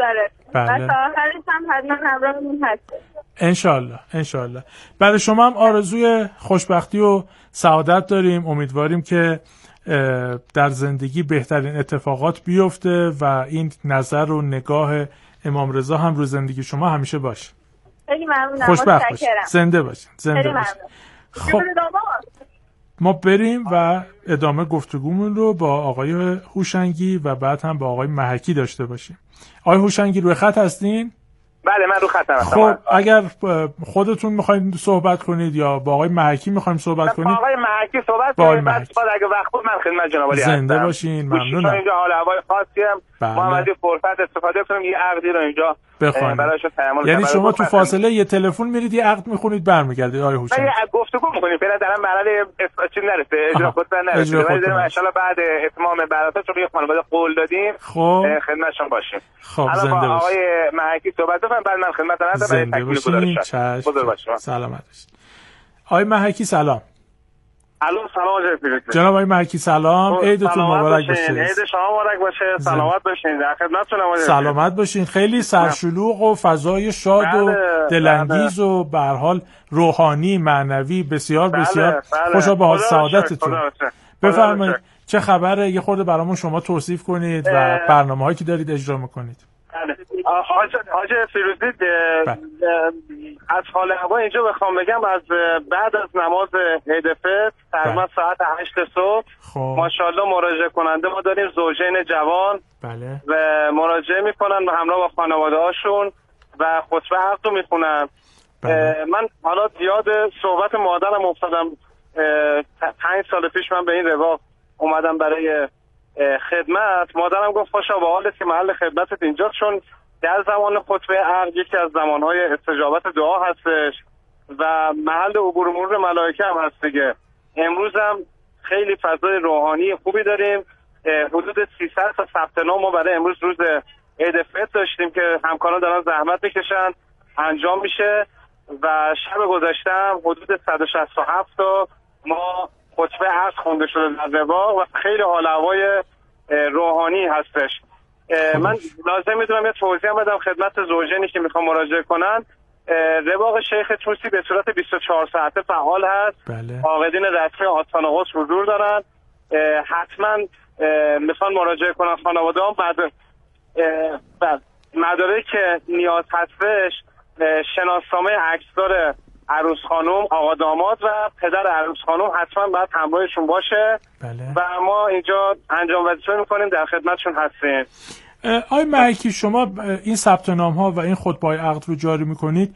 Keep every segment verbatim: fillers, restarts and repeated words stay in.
داره. بله. و تا آخرش هم حتما همراهمون هست. انشالله انشالله. برای شما هم آرزوی خوشبختی و سعادت داریم. امیدواریم که در زندگی بهترین اتفاقات بیفته و این نظر و نگاه امام رضا هم رو زندگی شما همیشه باشه. خیلی ممنونم. خوشبخت باشید. زنده باشید. زنده باشید. خب ما بریم و ادامه گفتگومون رو با آقای هوشنگی و بعد هم با آقای محکی داشته باشیم. آقای هوشنگی روی خط هستین؟ بله من رو خطم هستم. خب اگر خودتون میخواید صحبت کنید یا با آقای محکی میخوایم صحبت کنید؟ با آقای محکی صحبت کنید. بعد اگه وقت بود من خدمت جناب عالی هستم. زنده باشین. ممنونم. اینجا حال هوای خاصی هم ما از این فرصت استفاده کنیم یه عقدی رو اینجا برایشون تعامل. یعنی شما تو فاصله یه تلفن میرید یه عقد میخونید برمیگردید آقای هوشنگی؟ نه گفتگو میکنیم. فعلا در مرحله چیز نرسیده. اجرا خودتون نرسیده. ولی ان شاء الله بعد اتمام برنامه چون یه خانواده قول دادیم خب خدمتشون باشیم. خب زنده باشید. آقای محکی صحبت بفرمایید بعد من خدمتتون هستم برای تکمیل گزارش. بزرگ باشید. سلامت باشید. آقای محکی سلام. الو سلام جناب جناب آقای محکی سلام. عیدتون مبارک باشه. عید شما مبارک باشه. سلامت باشین. در خدمتتونم. سلامت باشین. خیلی سرشلوغ و فضای شاد بله، و دلانگیز بله. و به هر حال روحانی معنوی بسیار بله، بسیار بله. خوشا به حال سعادتتون. بفرمایید. چه خبره؟ یه خورده برامون شما توصیف کنید و برنامه‌هایی که دارید اجرا می‌کنید. بله. حاج حاج فیروزی از حال هوا اینجا بخوام بگم از بعد از نماز عید فطر تقریبا ساعت هشت صبح ماشاءالله مراجعه کننده ما داریم زوجین جوان. بله. و مراجعه میکنن و همراه با خانواده هاشون و خطبه عقد رو میخونن. بله. من حالا یاد صحبت مادرم افتادم. پنج سال پیش من به این رواق اومدم برای خدمت. مادرم گفت خوشا به حالت که محل خدمتت اینجا، چون در زمان خطبه عقد یکی از زمانهای استجابت دعا هستش و محل عبور مرور ملائکه هم هست دیگه. امروز هم خیلی فضای روحانی خوبی داریم. حدود سیصد تا ثبت نام ما برای امروز روز عید فطر داشتیم که همکاران دارن زحمت میکشن انجام میشه و شب گذشته هم حدود صد و شصت و هفت تا ما خطبه عصر خونده شده در رواق و خیلی حال هوای روحانی هستش. من لازم میدونم یه توضیح هم بدم خدمت زوجینی که میخوام مراجعه کنن. رواق شیخ توسی به صورت بیست و چهار ساعته فعال هست. بله. عاقدین رسمی آستان قدس حضور دارن. حتما میخوان مراجعه کنن خانواده هم بعد مدارک که نیاز هستش شناسنامه عکسدار عروس خانم، آقا داماد و پدر عروس خانم حتما باید همراهشون باشه. بله. و ما اینجا انجام وظیفه میکنیم در خدمتشون هستیم. آقای محکی شما این ثبت نام ها و این خطبه عقد رو جاری میکنید،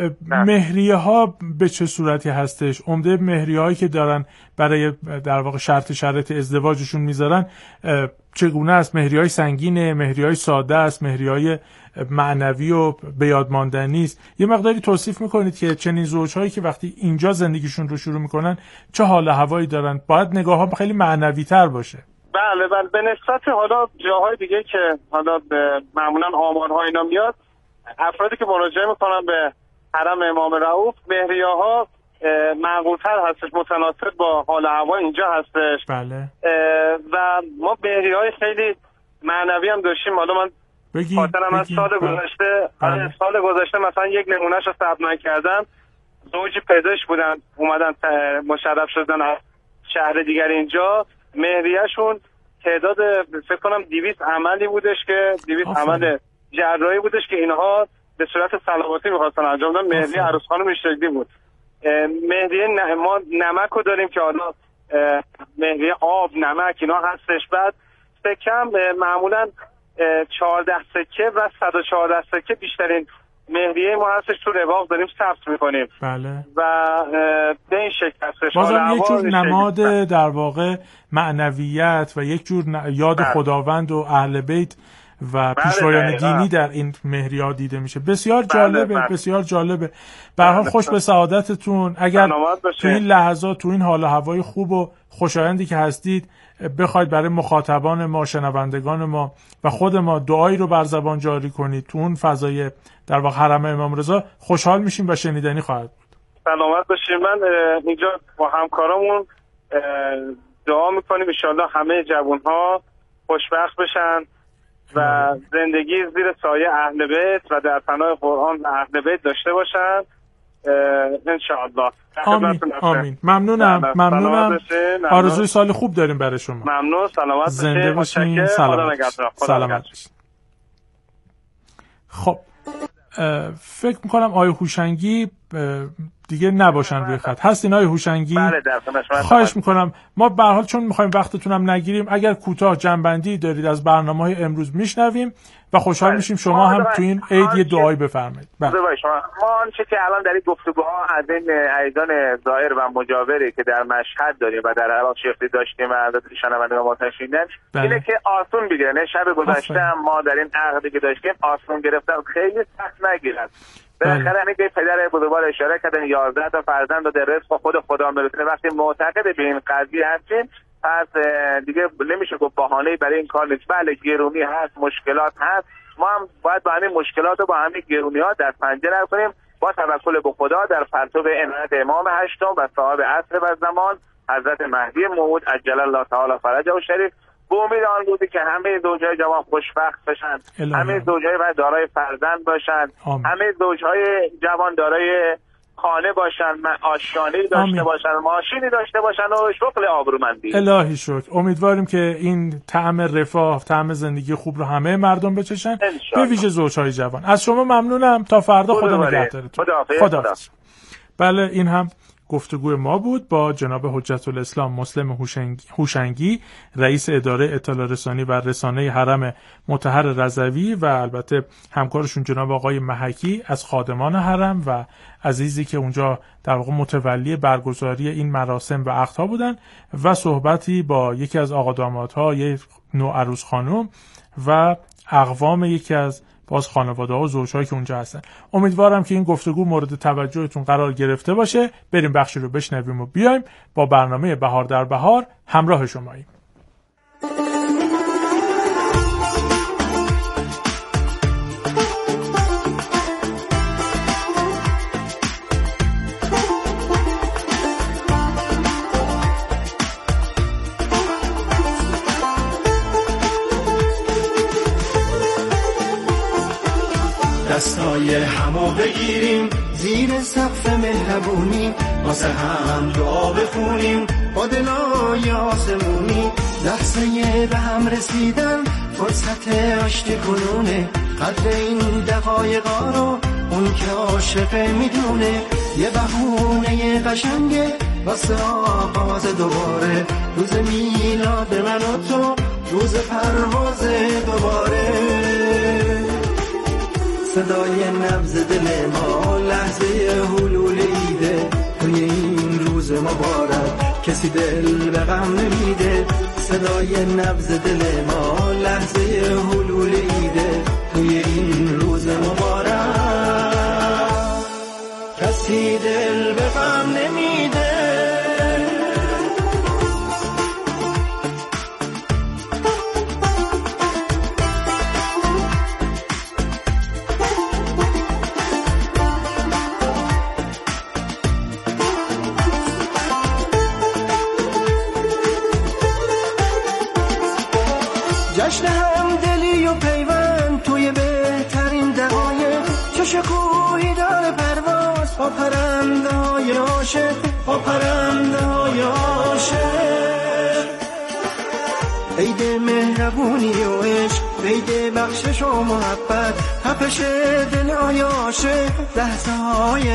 مهریه ها به چه صورتی هستش؟ عمده مهریه هایی که دارن برای در واقع شرط شرط ازدواجشون میذارن چگونه است؟ مهریه های سنگینه، مهریه های ساده است، مهریه های معنوی و به یاد ماندنی است؟ یه مقداری توصیف میکنید که چنین زوجهایی که وقتی اینجا زندگیشون رو شروع میکنن چه حال هوایی دارن؟ باید نگاه ها خیلی معنوی تر باشه. بله بله به نسبت حالا جاهای دیگه که حالا معمولا آمارها اینا میاد، افرادی که مراجعه میکنن به حرم امام رؤوف مهریه ها معقول‌تر هستش، متناسب با حال هوا اینجا هستش. بله. و ما مهریه های خیلی معنوی هم داشتیم. حالا من خاطرم از سال گذشته بله. سال گذشته مثلا یک نمونهش رو ثبت کردم. زوجی پزشک بودن اومدن مشرف شدن از شهر دیگر اینجا. مهریه‌شون تعداد فکر کنم دویست عملی بودش که دویست عمل جراحی بودش که اینها به صورت صلواتی می‌خواستن انجام بدن. مهریه عروس خانم میشگی بود. مهریه ن... ما نمک رو داریم که حالا مهریه آب نمک اینا هستش. بعد سکم معمولا چهارده سکه و صد و چهارده سکه بیشترین مهریه ما هستش تو رواق داریم ثبت میکنیم. بله. و به این شکل هستش. بازم یک جور نماد در واقع معنویت و یک جور یاد بله. خداوند و اهل بیت و پیشوایان بله دینی در این مهریه دیده میشه. بسیار جالبه. بله بله. بسیار جالبه. به هر حال خوش به سعادتتون. اگر تو این لحظات تو این حال و هوای خوب و خوشایندی که هستید بخواید برای مخاطبان ما، شنوندگان ما و خود ما دعایی رو بر زبان جاری کنید تو اون فضای در واقع حرم امام رضا، خوشحال میشیم و شنیدنی خواهد بود. سلامت باشید. من اینجا با همکارامون دعا میکنیم ان شاءالله همه جوان‌ها خوشبخت بشن و زندگی زیر سایه اهل بیت و در پناه قرآن و اهل بیت داشته باشن ان شاء الله. آمین آمین. ممنونم ممنونم. آرزوی سال خوب داریم برای شما. ممنون. سلامت باشید. زنده باشین. سلامت سلامت. خب فکر میکنم آقای هوشنگی دیگه نباشن روی خط. هستین آقای هوشنگی؟ بله در خدمتم. خواهش میکنم ما به هر حال چون میخوایم وقتتونم نگیریم اگر کوتاه جنبندی دارید از برنامه‌های امروز میشنویم و خوشحال بله. میشیم شما هم تو این عید یه دعایی بفرمایید. بله. ما آنچه که الان در این گفتگوها از این عیدان ظاهر و مجاوری که در مشهد داریم و در عراق شیختی داشتیم و البته شنوندگان ما تشنیدن بله. اینه که آسون بگیرن. شب گذشته ما در این عقدی که داشتیم آسون گرفتن خیلی سخت نگیرن. بالاخره همین که پدر بزرگوار اشاره کردن یازده تا فرزند رو در رزق خود خدا میرسونه. وقتی معتقد به این قضیه هستیم پس دیگه نمیشه گفت بهانه‌ای برای این کار نیست. بله گرونی هست، مشکلات هست، ما هم باید با همین مشکلات و با همین گرونی‌ها در پنجه نرم کنیم با توکل به خدا در پرتو عنایت امام هشتم و صاحب عصر و زمان حضرت مهدی موعود عجل الله تعالی فرجه و شریف. به امید آن بودی که همه زوجهای جوان خوشبخت باشن، همه زوجهای و دارای فرزند باشن، همه زوجهای جوان دارای خانه باشن، آشیانه‌ای داشته آمین. باشن، ماشینی داشته باشن و شغل آبرومندی. الهی شکر. امیدواریم که این طعم رفاه، طعم زندگی خوب رو همه مردم بچشن، به ویژه زوجهای جوان. از شما ممنونم. تا فردا خدا نگهدارتون. خدا حافظ. بله این هم گفتگوی ما بود با جناب حجت الاسلام مسلم هوشنگی, هوشنگی رئیس اداره اطلاع رسانی و رسانه حرم مطهر رضوی و البته همکارشون جناب آقای محکی از خادمان حرم و عزیزی که اونجا در واقع متولی برگزاری این مراسم و عقدها بودن و صحبتی با یکی از آقا دامادها، یک نوعروس خانم و اقوام یکی از باز خانواده ها و زوجهایی که اونجا هستن. امیدوارم که این گفتگو مورد توجهتون قرار گرفته باشه. بریم بخشی رو بشنویم و بیایم با برنامه بهار در بهار همراه شماییم. دستای همو بگیریم زیر سقف مهربونی واسه هم دعا بخونیم با دلای آسمونی. لحظه به هم رسیدن فرصت آشتی کنونه قدر این دقایقا رو اون که عاشقه میدونه. یه بهونه قشنگه واسه آغاز دوباره روز میلاد من و تو روز پرواز دوباره. صدای نبض دل ما لحظه حلول ایده توی این روز مبارک کسی دل به غم نمیده. صدای نبض دل ما لحظه حلول ایده توی این روز مبارک کسی دل به غم نمیده. جشن همدلی و پیوند توی بهترین دقایق چه شکوهی داره پرواز با پرنده های عاشق با پرنده های عاشق. عید مهربونی و عشق عید بخشش و محبت تپش دلهای عاشق لحظه های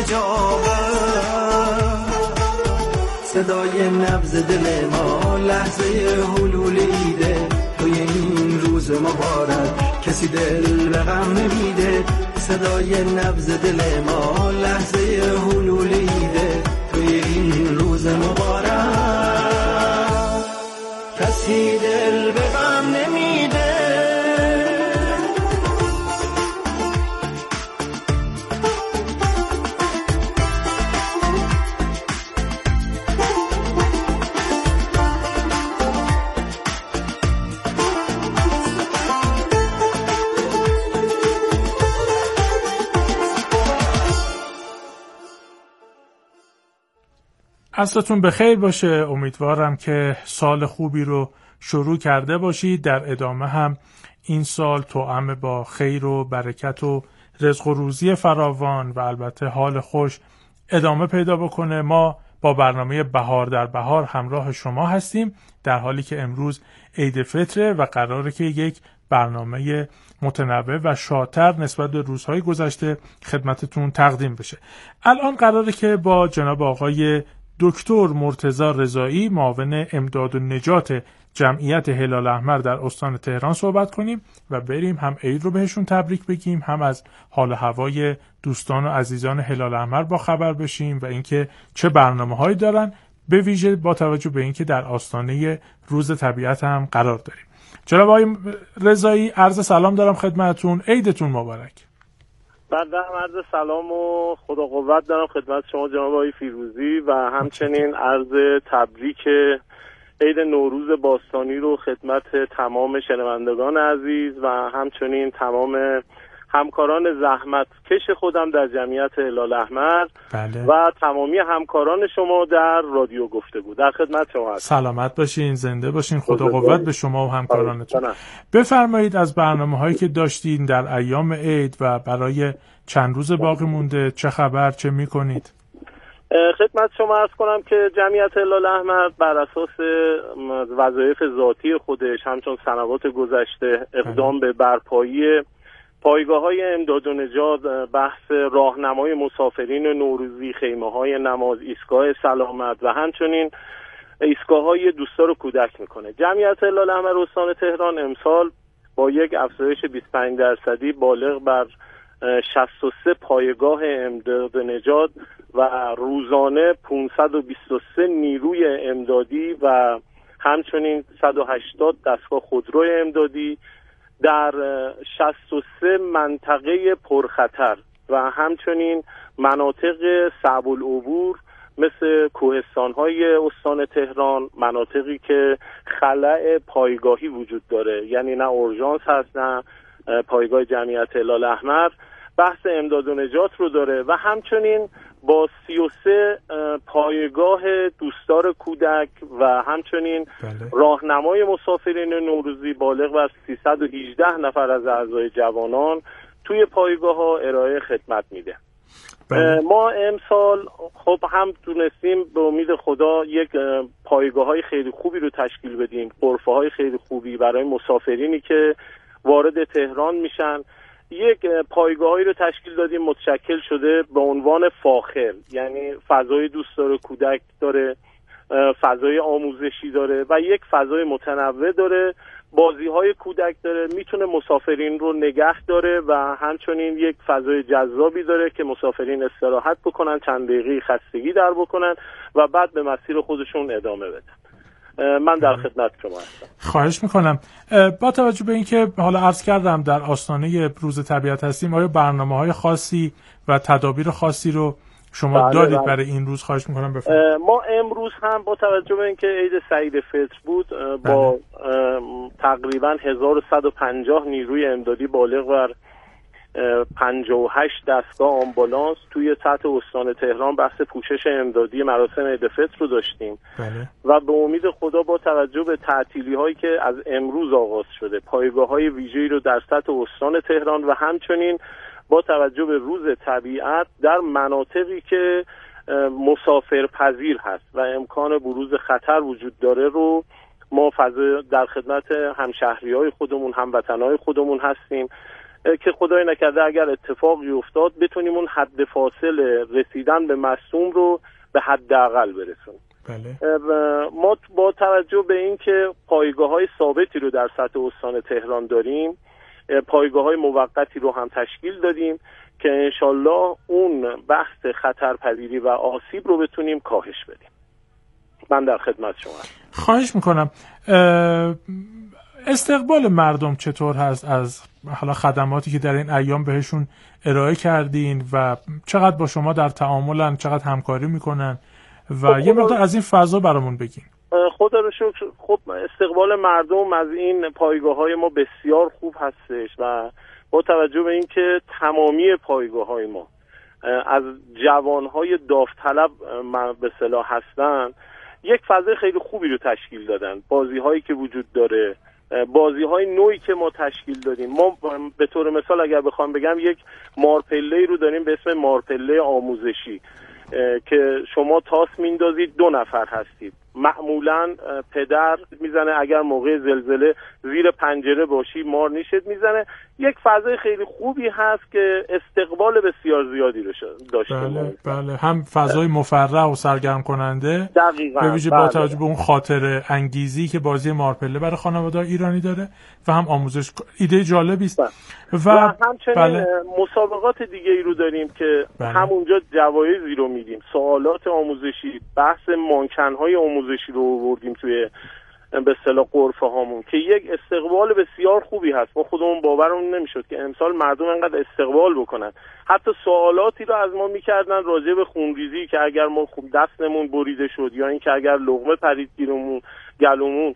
استجابت. صدای نبض دل ما لحظه حلول ایده توی این روز مبارک کسی دل به غم نمیده. صدای نبض دل ما لحظه حلول ایده توی این روز مبارک کسی دل به غم نمیده. عصرتون بخیر باشه. امیدوارم که سال خوبی رو شروع کرده باشید. در ادامه هم این سال توأم با خیر و برکت و رزق و روزی فراوان و البته حال خوش ادامه پیدا بکنه. ما با برنامه بهار در بهار همراه شما هستیم، در حالی که امروز عید فطره و قراره که یک برنامه متنوع و شادتر نسبت به روزهای گذشته خدمتتون تقدیم بشه. الان قراره که با جناب آقای دکتر مرتضی رضایی، معاون امداد و نجات جمعیت هلال احمر در استان تهران صحبت کنیم و بریم هم عید رو بهشون تبریک بگیم، هم از حال هوای دوستان و عزیزان هلال احمر با خبر بشیم و اینکه چه برنامه‌هایی دارن، به ویژه با توجه به اینکه در آستانه روز طبیعت هم قرار داریم. جناب آقای رضایی، عرض سلام دارم خدمتتون، عیدتون مبارک. بعد هم عرض سلام و خدا قوت دارم خدمت شما جناب آقای فیروزی و همچنین عرض تبریک عید نوروز باستانی رو خدمت تمام شنوندگان عزیز و همچنین تمام همکاران زحمت کش خودم در جمعیت هلال احمر بله. و تمامی همکاران شما در رادیو گفتگو در خدمت شما هستم. سلامت باشین، زنده باشین، خدا قوت به شما و همکارانتون. بفرمایید از برنامه‌هایی که داشتین در ایام عید و برای چند روز باقی مونده چه خبر، چه می‌کنید؟ خدمت شما عرض کنم که جمعیت هلال احمر بر اساس وظایف ذاتی خودش همچون سنوات گذشته اقدام به برپایی پایگاه‌های امداد و نجات، بحث راهنمای مسافرین نوروزی، خیمه‌های نماز، ایستگاه سلامت و همچنین ایستگاه‌های دوستدار کودک میکنه. جمعیت هلال احمر استان تهران امسال با یک افزایش بیست و پنج درصدی بالغ بر شصت و سه پایگاه امداد و نجات و روزانه پانصد و بیست و سه نیروی امدادی و همچنین صد و هشتاد دستگاه خودرو امدادی در شصت و سه منطقه پرخطر و همچنین مناطق صعب العبور مثل کوهستان‌های استان تهران، مناطقی که خلأ پایگاهی وجود داره، یعنی نه اورژانس هست نه پایگاه جمعیت هلال احمر، بحث امداد و نجات رو داره و همچنین با سی و سه پایگاه دوستدار کودک و همچنین بله. راهنمای مسافرین نوروزی بالغ بر سیصد و هجده نفر از اعضای جوانان توی پایگاه ها ارائه خدمت میده. بله. ما امسال خب هم تونستیم به امید خدا یک پایگاه های خیلی خوبی رو تشکیل بدیم، غرفه های خیلی خوبی برای مسافرینی که وارد تهران میشن. یک پایگاهی رو تشکیل دادیم متشکل شده به عنوان فاخر، یعنی فضای دوستدار کودک داره، فضای آموزشی داره و یک فضای متنوع داره، بازی‌های کودک داره، میتونه مسافرین رو نگه داره و همچنین یک فضای جذابی داره که مسافرین استراحت بکنن، چند دقیقه خستگی در بکنن و بعد به مسیر خودشون ادامه بدن. من در خدمت شما هستم. خواهش میکنم. با توجه به اینکه حالا عرض کردم در آستانه روز طبیعت هستیم، آیا برنامه‌های خاصی و تدابیر خاصی رو شما بله دارید بله. برای این روز؟ خواهش میکنم بفرمایید. ما امروز هم با توجه به اینکه عید سعید فطر بود با بله. تقریبا هزار و صد و پنجاه نیروی امدادی بالغ بر پنجاه و هشت دستگاه آمبولانس توی سطح استان تهران بحث پوشش امدادی مراسم عید فطر رو داشتیم بله. و به امید خدا با توجه به تعطیلی هایی که از امروز آغاز شده، پایگاه های ویژه‌ای رو در سطح استان تهران و همچنین با توجه به روز طبیعت در مناطقی که مسافر پذیر هست و امکان بروز خطر وجود داره رو ما فضا در خدمت همشهری‌های خودمون، هموطن‌های خودمون هستیم که خدای نکرده اگر اتفاقی افتاد بتونیم اون حد فاصله رسیدن به مصدوم رو به حداقل برسونیم. بله. ما با توجه به اینکه پایگاه‌های ثابتی رو در سطح استان تهران داریم، پایگاه‌های موقتی رو هم تشکیل دادیم که انشالله اون بحث خطرپذیری و آسیب رو بتونیم کاهش بدیم. من در خدمت شما هستم. خواهش میکنم. استقبال مردم چطور هست از حالا خدماتی که در این ایام بهشون ارائه کردین و چقدر با شما در تعاملن، چقدر همکاری میکنن و یه مقدار از این فضا برامون بگین؟ خدا رو شکر خب استقبال مردم از این پایگاه‌های ما بسیار خوب هستش و با توجه به اینکه تمامی پایگاه‌های ما از جوانهای داوطلب به اصطلاح هستن، یک فضای خیلی خوبی رو تشکیل دادن. بازی هایی که وجود داره، بازی های نوعی که ما تشکیل دادیم، ما به طور مثال اگر بخوام بگم یک مارپله رو داریم به اسم مارپله آموزشی که شما تاس میندازید، دو نفر هستید، معمولا پدر میزنه، اگر موقع زلزله زیر پنجره باشی مار نیشت میزنه. یک فضای خیلی خوبی هست که استقبال بسیار زیادی رو داشته. بله بله، هم فضای مفرح و سرگرم کننده دقیقاً، به ویژه بله. با توجه به اون خاطر انگیزی که بازی مارپله برای خانواده‌های ایرانی داره و هم آموزش، ایده جالبی است. و, و همچنین بله. مسابقات دیگه ای رو داریم که بله. همونجا جوایزی رو میدیم، سوالات آموزشی، بحث مانکن‌های آموزشی رو آوردیم توی به اصطلاح غرفه هامون که یک استقبال بسیار خوبی هست. ما خودمون باورمون نمیشد که امسال مردم انقدر استقبال بکنن. حتی سوالاتی رو از ما میکردن راجع به خونریزی که اگر ما خوب دستمون بریده شد یا اینکه اگر لقمه پرید گیرمون گلومون،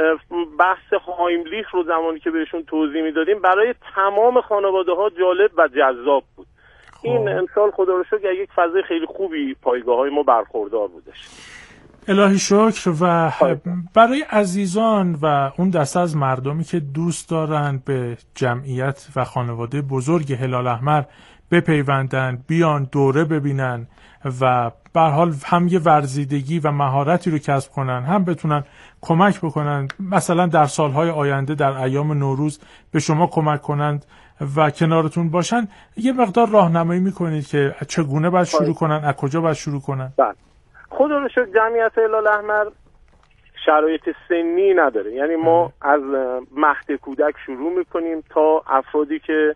بحث هایملیخ رو زمانی که بهشون توضیح میدادیم برای تمام خانواده ها جالب و جذاب بود. خوب. این امسال خدا رو شکر یک فضای خیلی خوبی پایگاه های ما برخوردار بودش. الهی شکر. و برای عزیزان و اون دسته از مردمی که دوست دارن به جمعیت و خانواده بزرگ هلال احمر بپیوندن، بیان دوره ببینن و به هر حال هم یه ورزیدگی و مهارتی رو کسب کنن، هم بتونن کمک بکنن، مثلا در سالهای آینده در ایام نوروز به شما کمک کنند و کنارتون باشن، یه مقدار راهنمایی میکنید که چگونه باید شروع کنن، از کجا باید شروع کنن؟ بله. خدا رو شکر جمعیت هلال احمر شرایط سنی نداره، یعنی ما از مهد کودک شروع میکنیم تا افرادی که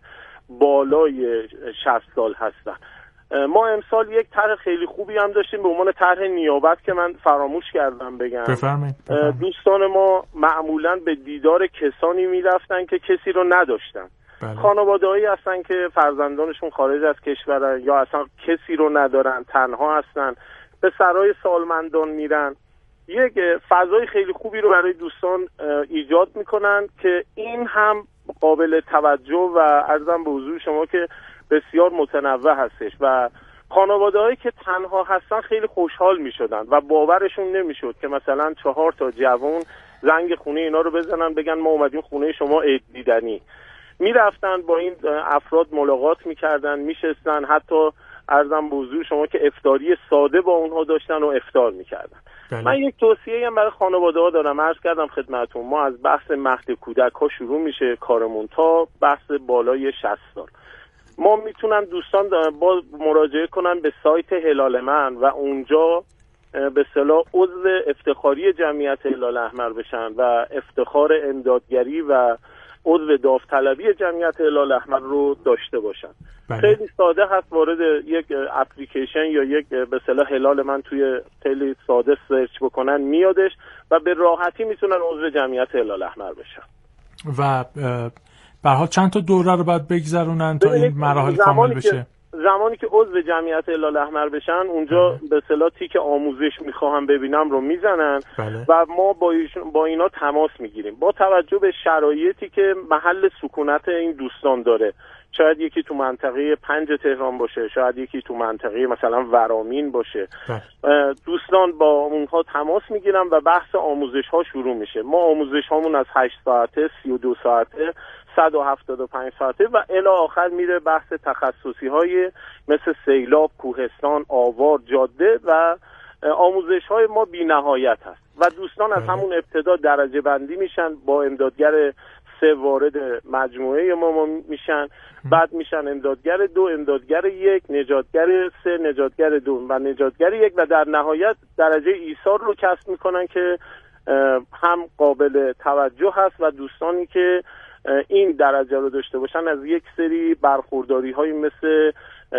بالای شصت سال هستن. ما امسال یک طرح خیلی خوبی هم داشتیم به عنوان طرح نیابت که من فراموش کردم بگم. بفرمایید. دوستان ما معمولاً به دیدار کسانی میرفتن که کسی رو نداشتن. بله. خانواده‌هایی هستن که فرزندانشون خارج از کشورن یا اصلا کسی رو ندارن، تنها هستن، به سرای سالمندان میرن. یک فضای خیلی خوبی رو برای دوستان ایجاد میکنن که این هم قابل توجه و عرضم به حضور شما که بسیار متنوع هستش و خانواده‌هایی که تنها هستن خیلی خوشحال میشدن و باورشون نمیشد که مثلا چهار تا جوان زنگ خونه اینا رو بزنن بگن ما اومدیم خونه شما عید دیدنی. میرفتن با این افراد ملاقات میکردن، میشستن، حتی عرضم به حضور شما که افطاری ساده با اونها داشتن و افطار میکردن. بله. من یک توصیه هم برای خانواده ها دارم، عرض کردم خدمتتون، ما از بحث مهد کودک ها شروع میشه کارمون تا بحث بالای شصت سال. ما میتونن دوستان با مراجعه کنن به سایت هلال من و اونجا به اصطلاح عضو افتخاری جمعیت هلال احمر بشن و افتخار امدادگری و عضو داوطلبی جمعیت هلال احمر رو داشته باشن. بله. خیلی ساده هست، وارد یک اپلیکیشن یا یک به اصطلاح هلال من توی خیلی ساده سرچ بکنن میادش و به راحتی میتونن عضو جمعیت هلال احمر بشن. و به هر حال چند تا دوره رو باید بگذرونن تا این مراحل کامل بشه؟ زمانی که عضو جمعیت هلال احمر بشن اونجا بله. به اصطلاح تیک آموزش میخواهم ببینم رو میزنن. بله. و ما با, با اینا تماس میگیریم با توجه به شرایطی که محل سکونت این دوستان داره. شاید یکی تو منطقه پنج تهران باشه، شاید یکی تو منطقه مثلا ورامین باشه. بله. دوستان با اونها تماس میگیرن و بحث آموزش ها شروع میشه. ما آموزش هامون از هشت ساعته، سی و دو ساعته، صد و هفتاد و پنج ساعته و الی آخر میره بحث تخصصی های مثل سیلاب، کوهستان، آوار، جاده و آموزش های ما بی نهایت هست و دوستان از همون ابتدا درجه بندی میشن، با امدادگر سه وارد مجموعه ما, ما میشن، بعد میشن امدادگر دو، امدادگر یک، نجاتگر سه، نجاتگر دو و نجاتگر یک و در نهایت درجه ایثار رو کسب میکنن که هم قابل توجه هست و دوستانی که این درجه رو داشته باشن از یک سری برخورداری های مثل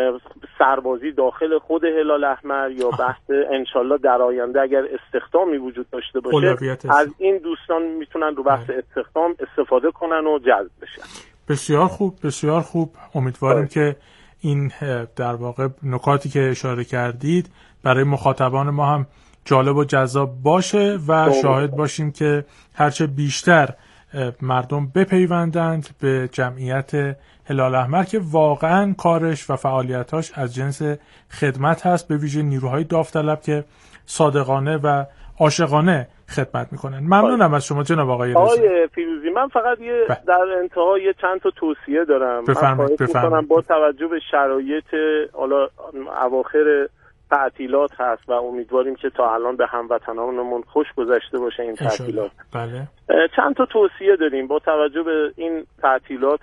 سربازی داخل خود هلال احمر یا بحث انشالله در آینده اگر استخدامی وجود داشته باشه از این دوستان میتونن رو بحث استخدام استفاده کنن و جذب بشن. بسیار خوب، بسیار خوب. امیدواریم که این در واقع نکاتی که اشاره کردید برای مخاطبان ما هم جالب و جذاب باشه و شاهد باشیم که هرچه بیشتر مردم بپیوندند به جمعیت هلال احمر که واقعا کارش و فعالیتاش از جنس خدمت هست، به ویژه نیروهای داوطلب که صادقانه و عاشقانه خدمت میکنن. ممنونم از شما جناب آقای رضایی. آقای فیروزی، من فقط یه ب... در انتها یه چند تا توصیه دارم. بفرمایید بفرمایید. با توجه به شرایط حالا اواخر تعطیلات هست و امیدواریم که تا الان به هموطنانمون خوش گذشته باشه این تعطیلات. بله. چند تا توصیه داریم با توجه به این تعطیلات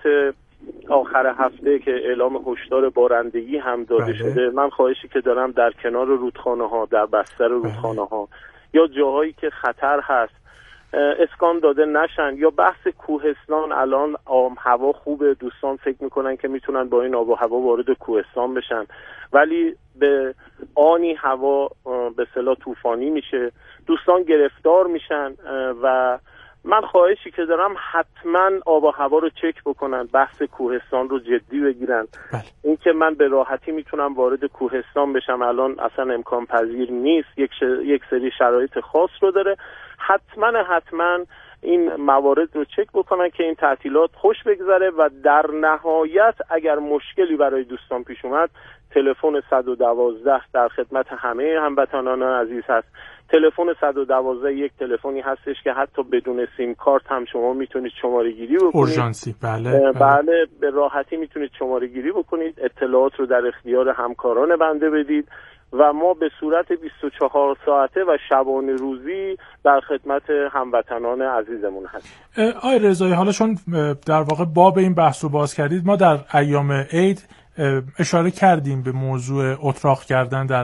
آخر هفته که اعلام هشدار بارندگی هم داده بله. شده. من خواهشی که دارم در کنار رودخانه ها، در بستر رودخانه ها یا جاهایی که خطر هست اسکان داده نشن، یا بحث کوهستان، الان آب هوا خوبه، دوستان فکر میکنن که میتونن با این آب و هوا وارد کوهستان بشن، ولی به آنی هوا به اصطلاح طوفانی میشه، دوستان گرفتار میشن و من خواهشی که دارم حتما آب و هوا رو چک بکنن، بحث کوهستان رو جدی بگیرن. بله. این که من به راحتی میتونم وارد کوهستان بشم الان اصلا امکان پذیر نیست، یک, ش... یک سری شرایط خاص رو داره. حتما حتما این موارد رو چک بکنن که این تعطیلات خوش بگذره و در نهایت اگر مشکلی برای دوستان پیش اومد تلفن صد و دوازده در خدمت همه هموطنان عزیز هست. تلفن صد و دوازده یک تلفنی هستش که حتی بدون سیم کارت هم شما میتونید شماره گیری بکنید. اورژانسی بله, بله. بله به راحتی میتونید شماره گیری بکنید، اطلاعات رو در اختیار همکاران بنده بدید و ما به صورت بیست و چهار ساعته و شبانه روزی در خدمت هموطنان عزیزمون هستیم. آقای رضایی، حالا چون در واقع باب این بحث رو باز کردید، ما در ایام عید اشاره کردیم به موضوع اتراق کردن در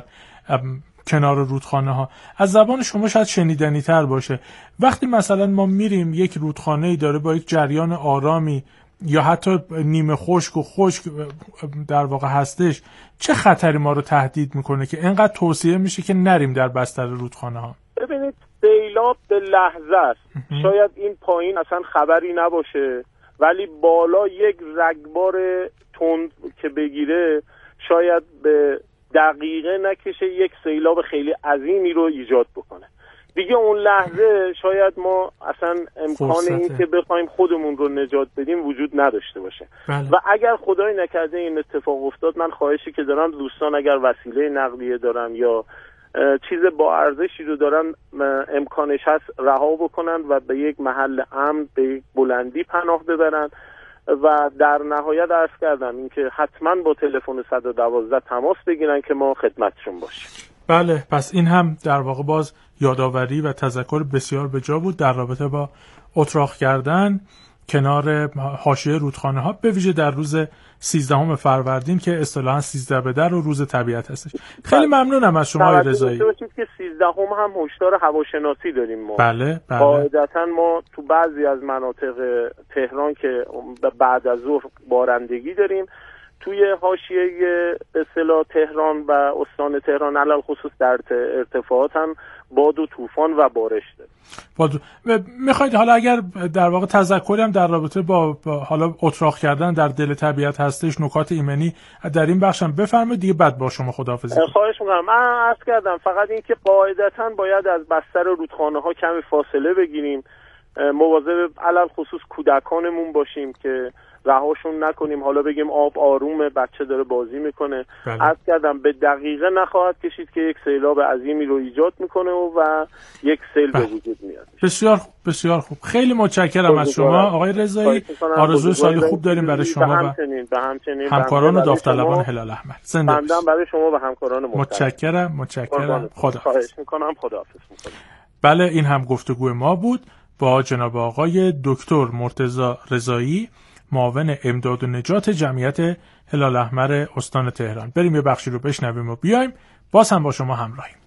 کنار رودخانه ها. از زبان شما شاید شنیدنی تر باشه. وقتی مثلا ما میریم یک رودخانه‌ای داره با یک جریان آرامی یا حتی نیمه خشک و خشک در واقع هستش، چه خطری ما رو تهدید میکنه که اینقدر توصیه میشه که نریم در بستر رودخانه ها؟ ببینید سیلاب به لحظه است. شاید این پایین اصلا خبری نباشه، ولی بالا یک رگبار تند که بگیره شاید به دقیقه نکشه یک سیلاب خیلی عظیمی رو ایجاد بکنه. دیگه اون لحظه شاید ما اصلا امکان این که بخوایم خودمون رو نجات بدیم وجود نداشته باشه. بله. و اگر خدای نکرده این اتفاق افتاد، من خواهشی که دارم دوستان اگر وسیله نقلیه دارن یا چیز با ارزشی رو دارن امکانش هست رها بکنن و به یک محل امن، به یک بلندی پناه ببرن و در نهایت عرض کردم این که حتما با تلفن صد و دوازده تماس بگیرن که ما خدمتشون باشیم. بله، پس این هم در واقع باز یادآوری و تذکر بسیار به جا بود در رابطه با اتراق کردن کنار حاشیه رودخانه ها، به ویژه در روز سیزدهم فروردین که اصطلاحاً سیزده به در و روز طبیعت هستش. خیلی ممنونم از شما آقای رضایی. توجه که سیزدهم هم هشدار هواشناسی داریم ما. بله بله. قاعدتاً ما تو بعضی از مناطق تهران که بعد از ظهر بارندگی داریم، توی حاشیه به اصطلاح تهران و استان تهران علل خصوص در ارتفاعات هم باد و طوفان و بارش داره. باد میخواید حالا اگر در واقع تذکری هم در رابطه با, با حالا اتراق کردن در دل طبیعت هستش، نکات ایمنی در این بخش هم بفرمایید دیگه، بعد با شما خداحافظی کنم. خواهش می‌کنم. من عرض کردم فقط این که قاعدتاً باید از بستر رودخانه ها کمی فاصله بگیریم، مواظب علل خصوص کودکانمون باشیم که رهاشون نکنیم، حالا بگیم آب آرومه بچه داره بازی میکنه. بله. عرض کردم به دقیقه نخواهد کشید که یک سیلاب عظیمی رو ایجاد میکنه و, و یک سیل بله. به وجود میاد. بسیار بسیار خوب، خیلی متشکرم از شما آقای رضایی. آرزوی سال خوب داریم برای شما و به همچنین همکاران و داوطلبان هلال احمر. زنده باشید. برای شما و همکاران متشکرم متشکرم. خدا خواهش میکنم. خداحافظ میکنم. بله، این هم گفتگوی ما بود با جناب آقای دکتر مرتضی رضایی، معاون امداد و نجات جمعیت هلال احمر استان تهران. بریم یه بخشی رو بشنویم و بیایم باز هم با شما همراهیم.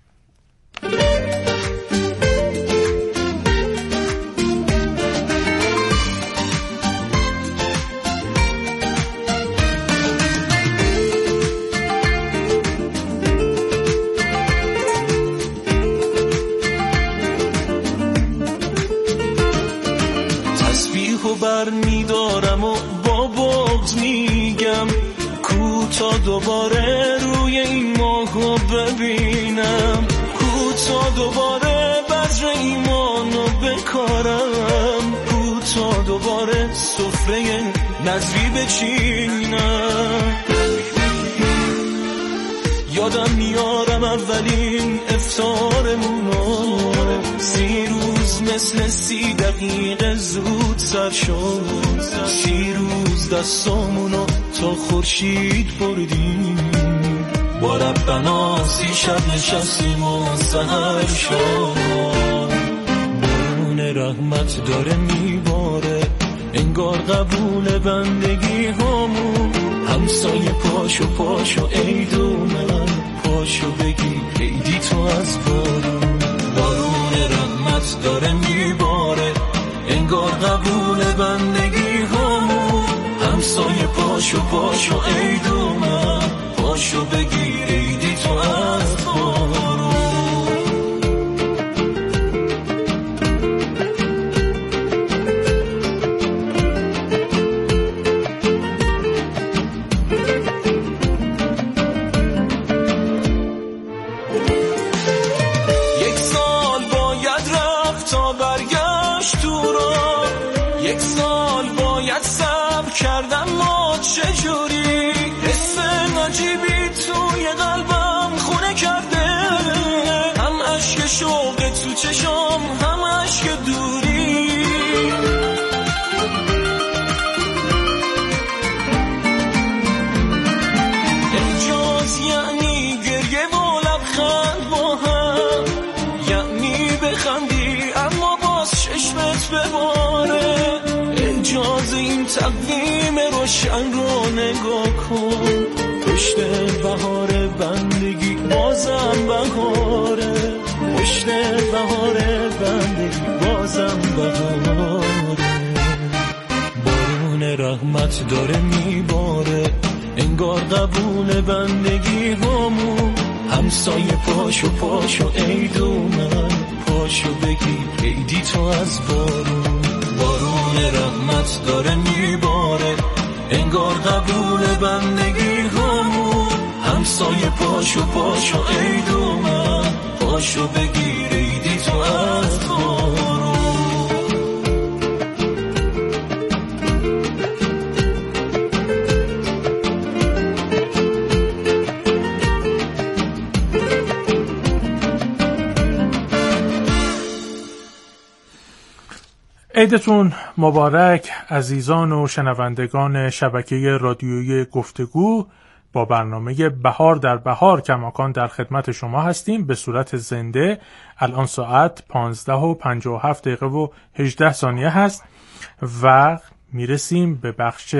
بر میدارم و با بغض میگم کوتا دوباره روی این ماهو ببینم، کوتا دوباره بذر ایمانو بکارم، کوتا دوباره سفره نظری بچینم، یا یادم میارم اولین افطارمونو، سی روز مثل سی دقیقه زود سر شد، سی روز دستامونو تا خورشید بردیم، با ربنا سی شب نشستیم و سحر شد. بارون رحمت داره میباره، انگار قبول بندگی همون، همسایه پاشو پاشو عید اومد، پاشو بگی عیدی تو از بارون. بارون رحمت داره میباره، انگار قبول بندگی همون، همسایه پاشو پاشو عید اومد، پاشو بگی عیدی تو از بارون. کردم ما چجوری حس نجیبی توی قلبم خونه کرده، هم عشق شوق تو چشم هم عشق دوری، اجاز یعنی گریه و لبخند با هم، یعنی بخندی اما باز چشمت بباره، اجاز این تقویم روشن رو نگاه کن، پشت بهار بندگی بازم بهاره، پشت بهار بندگی بازم بهاره. بارون رحمت داره میباره، انگار قبول بندگی همون، همسایه پاشو پاشو عید اومد، پاشو بگی عیدی تو از بارون. بارون رحمت داره میباره، انگار قبول بندگی همون، همسایه پاشو پاشو عید اومد، پاشو بگیر عیدی تو از بارون. عیدتون مبارک عزیزان و شنوندگان شبکه رادیویی گفتگو. با برنامه بهار در بهار کماکان در خدمت شما هستیم به صورت زنده. الان ساعت پانزده و پنجاه و هفت دقیقه و هجده ثانیه هست و میرسیم به بخش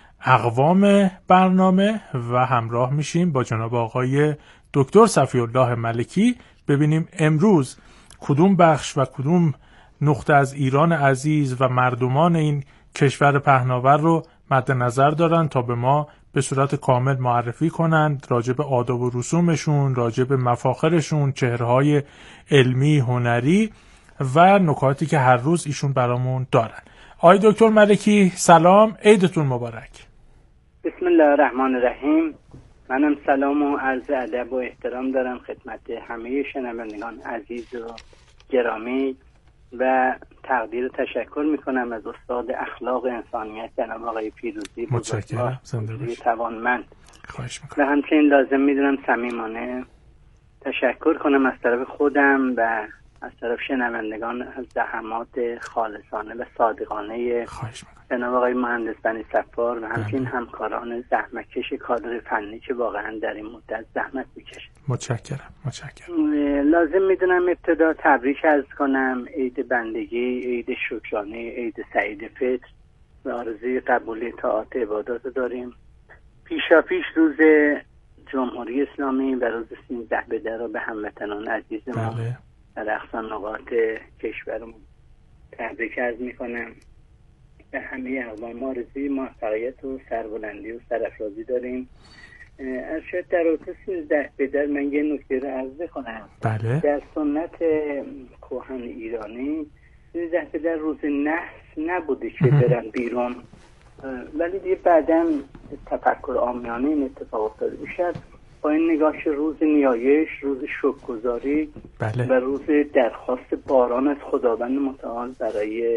اقوام برنامه و همراه میشیم با جناب آقای دکتر صفی‌الله ملکی ببینیم امروز کدوم بخش و کدوم نقطه از ایران عزیز و مردمان این کشور پهناور رو مد نظر دارن تا به ما به صورت کامل معرفی کنند، راجع به آداب و رسومشون، راجع به مفاخرشون، چهره‌های علمی، هنری و نکاتی که هر روز ایشون برامون دارن. آقای دکتر ملکی سلام، عیدتون مبارک. بسم الله الرحمن الرحیم. منم سلام و عرض ادب و احترام دارم خدمت همه شنوندگان عزیز و گرامی و تقدیر و تشکر میکنم از استاد اخلاق انسانیت جناب آقای پیروزی. متشکرم، زنده باشید. توانمند. خواهش میکنم. و همچنین لازم میدونم صمیمانه تشکر کنم از طرف خودم و از طرف شنوندگان از زحمات خالصانه و صادقانه جناب آقای مهندس بنی صفار و همچنین همکاران زحمتکش کادر فنی که واقعا در این مدت زحمت میکشند. متشکرم. متشکرم. لازم میدونم ابتدا تبریک عرض کنم عید بندگی، عید شکرانه، عید سعید فطر و آرزوی قبولی طاعات عبادات داریم. پیشا پیش روز جمهوری اسلامی و روز سیزده بدر را به هموطنان عزیز ما بله. در اقصا نقاط کشورمون تبریک عرض میکنم. به همه اقوام آرزوی موفقیت و سربلندی و سرافرازی داریم. از شاید در روز سیزده بدر من یه نکته رو عرض بکنم. بله. در سنت کهن ایرانی سیزده بدر روز نحس نبوده که برن بیرون، ولی دیگه بعداً تفکر عامیانه این اتفاق افتاده بشه با این نگاهش روز نیایش، روز شکرگزاری بله. و روز درخواست باران از خداوند متعال برای